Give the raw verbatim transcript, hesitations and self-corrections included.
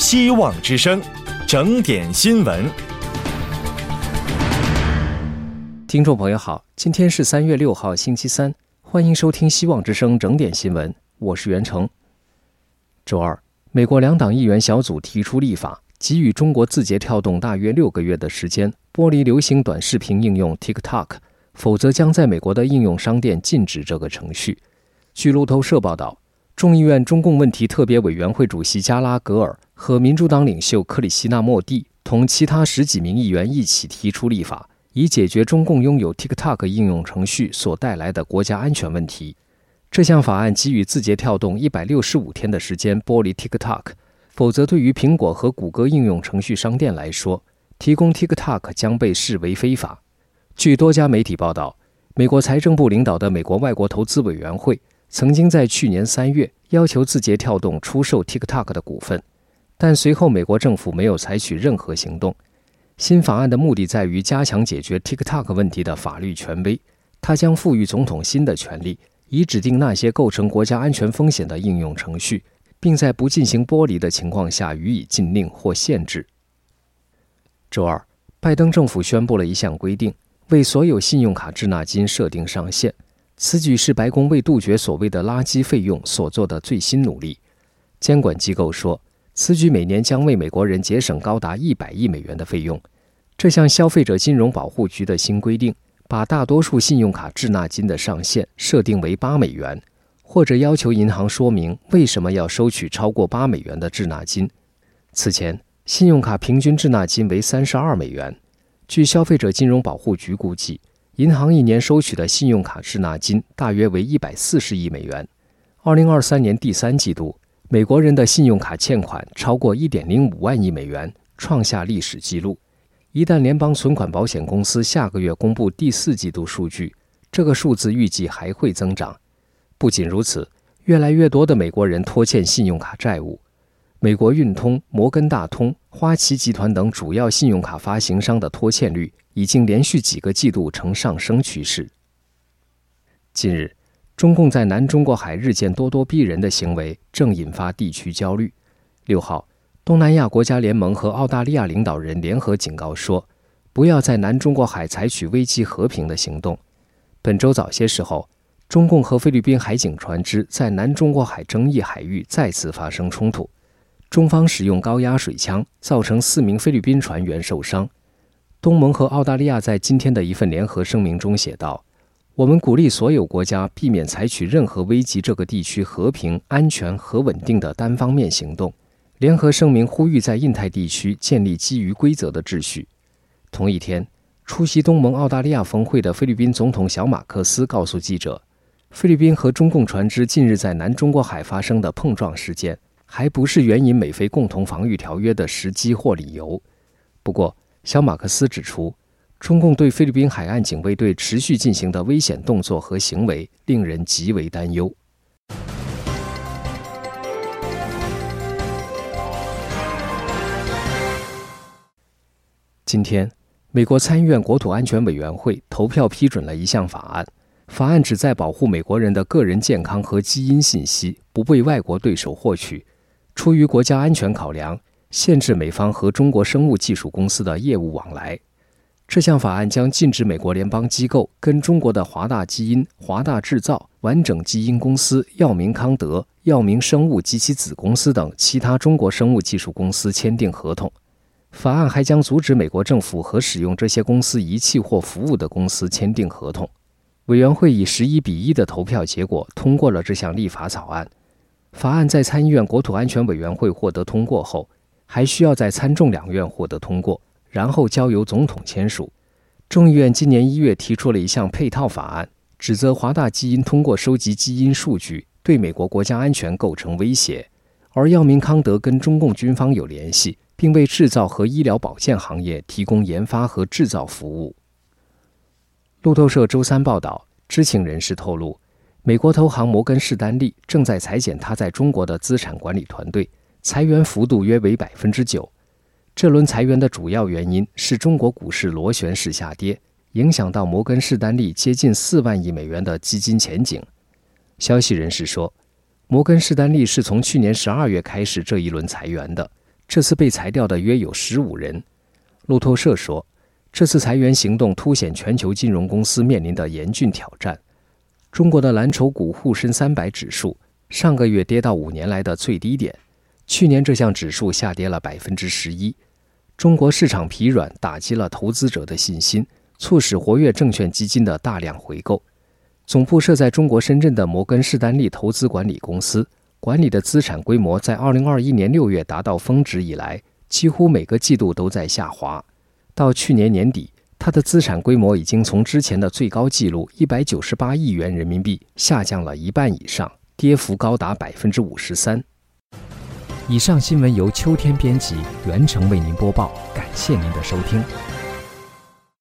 希望之声，整点新闻。 听众朋友好，今天是三月六号星期三，欢迎收听希望之声整点新闻，我是袁成。周二，美国两党议员小组提出立法，给予中国字节跳动大约六个月的时间剥离流行短视频应用 TikTok， 否则将在美国的应用商店禁止这个程序。据路透社报道，众议院中共问题特别委员会主席加拉格尔和民主党领袖克里希那莫蒂同其他十几名议员一起提出立法，以解决中共拥有 TikTok 应用程序所带来的国家安全问题。这项法案给予字节跳动一百六十五天的时间剥离 TikTok， 否则对于苹果和谷歌应用程序商店来说，提供 TikTok 将被视为非法。据多家媒体报道，美国财政部领导的美国外国投资委员会曾经在去年三月要求字节跳动出售 TikTok 的股份，但随后美国政府没有采取任何行动。新法案的目的在于加强解决 TikTok 问题的法律权威，它将赋予总统新的权利，以指定那些构成国家安全风险的应用程序，并在不进行剥离的情况下予以禁令或限制。周二，拜登政府宣布了一项规定，为所有信用卡滞纳金设定上限。此举是白宫为杜绝所谓的垃圾费用所做的最新努力。监管机构说，此举每年将为美国人节省高达一百亿美元的费用。这项消费者金融保护局的新规定，把大多数信用卡滞纳金的上限设定为八美元，或者要求银行说明为什么要收取超过八美元的滞纳金。此前，信用卡平均滞纳金为三十二美元。据消费者金融保护局估计，银行一年收取的信用卡滞纳金大约为一百四十亿美元。二零二三年第三季度，美国人的信用卡欠款超过 一点零五万亿美元，创下历史纪录。一旦联邦存款保险公司下个月公布第四季度数据，这个数字预计还会增长。不仅如此，越来越多的美国人拖欠信用卡债务。美国运通、摩根大通、花旗集团等主要信用卡发行商的拖欠率已经连续几个季度呈上升趋势。近日，中共在南中国海日渐咄咄逼人的行为正引发地区焦虑。六号，东南亚国家联盟和澳大利亚领导人联合警告说，不要在南中国海采取危机和平的行动。本周早些时候，中共和菲律宾海警船只在南中国海争议海域再次发生冲突。中方使用高压水枪，造成四名菲律宾船员受伤。东盟和澳大利亚在今天的一份联合声明中写道，我们鼓励所有国家避免采取任何危及这个地区和平、安全和稳定的单方面行动。联合声明呼吁在印太地区建立基于规则的秩序。同一天，出席东盟澳大利亚峰会的菲律宾总统小马克思告诉记者，菲律宾和中共船只近日在南中国海发生的碰撞事件还不是援引美菲共同防御条约的时机或理由。不过，小马克思指出，中共对菲律宾海岸警卫队持续进行的危险动作和行为令人极为担忧。今天，美国参议院国土安全委员会投票批准了一项法案，法案旨在保护美国人的个人健康和基因信息不被外国对手获取。出于国家安全考量，限制美方和中国生物技术公司的业务往来。这项法案将禁止美国联邦机构跟中国的华大基因、华大制造、完整基因公司、药明康德、药明生物及其子公司等其他中国生物技术公司签订合同。法案还将阻止美国政府和使用这些公司仪器或服务的公司签订合同。委员会以十一比一的投票结果通过了这项立法草案。法案在参议院国土安全委员会获得通过后，还需要在参众两院获得通过，然后交由总统签署。众议院今年一月提出了一项配套法案，指责华大基因通过收集基因数据对美国国家安全构成威胁，而药明康德跟中共军方有联系，并为制造和医疗保健行业提供研发和制造服务。路透社周三报道，知情人士透露，美国投行摩根士丹利正在裁减他在中国的资产管理团队，裁员幅度约为 百分之九。 这轮裁员的主要原因是中国股市螺旋式下跌，影响到摩根士丹利接近四万亿美元的基金前景。消息人士说，摩根士丹利是从去年十二月开始这一轮裁员的， 这次被裁掉的约有十五人。路透社说，这次裁员行动凸显全球金融公司面临的严峻挑战。中国的蓝筹股沪深三百指数上个月跌到五年来的最低点，去年这项指数下跌了 百分之十一。中国市场疲软打击了投资者的信心，促使活跃证券基金的大量回购。总部设在中国深圳的摩根士丹利投资管理公司管理的资产规模在二零二一年六月达到峰值以来，几乎每个季度都在下滑。到去年年底，它的资产规模已经从之前的最高纪录一百九十八亿元人民币下降了一半以上，跌幅高达 百分之五十三。以上新闻由秋天编辑，袁成为您播报，感谢您的收听。